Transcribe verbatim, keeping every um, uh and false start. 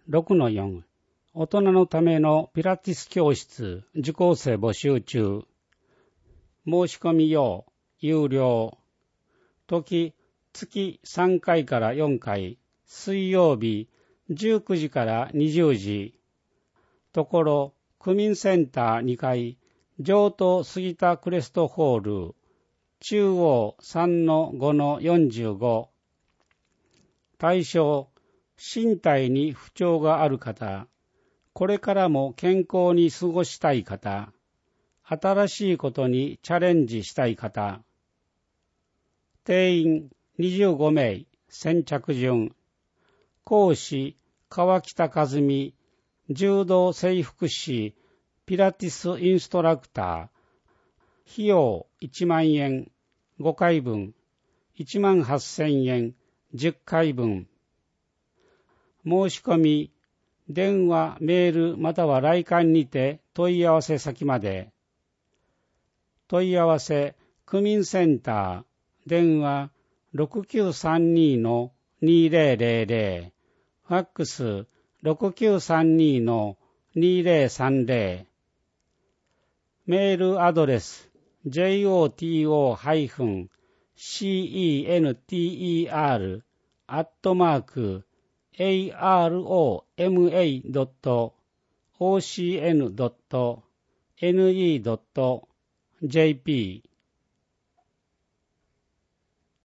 ろくのよん 大人のためのピラティス教室受講生募集中。申し込み用有料。時月さんかいからよんかい、水曜日じゅうくじからにじゅうじ。ところ区民センターにかい、上東杉田クレストホール、中央 さんのごのよんじゅうご。対象、身体に不調がある方、これからも健康に過ごしたい方、新しいことにチャレンジしたい方。定員にじゅうごめい、先着順。講師、川北和美、柔道整復師、ピラティスインストラクター。費用いちまんえん、ごかいぶん、いちまんはっせんえん、じゅっかいぶん。申し込み、電話、メールまたは来館にて問い合わせ先まで。問い合わせ、区民センター、電話 ろくきゅうさんに のにせんぜろ、ファックス ろくきゅうさんに のにせんさんぜろ、メールアドレス ジョト センター アットマーク アールオーエムエー ドット オーシーエヌ ドット エヌイー ドット ジェーピー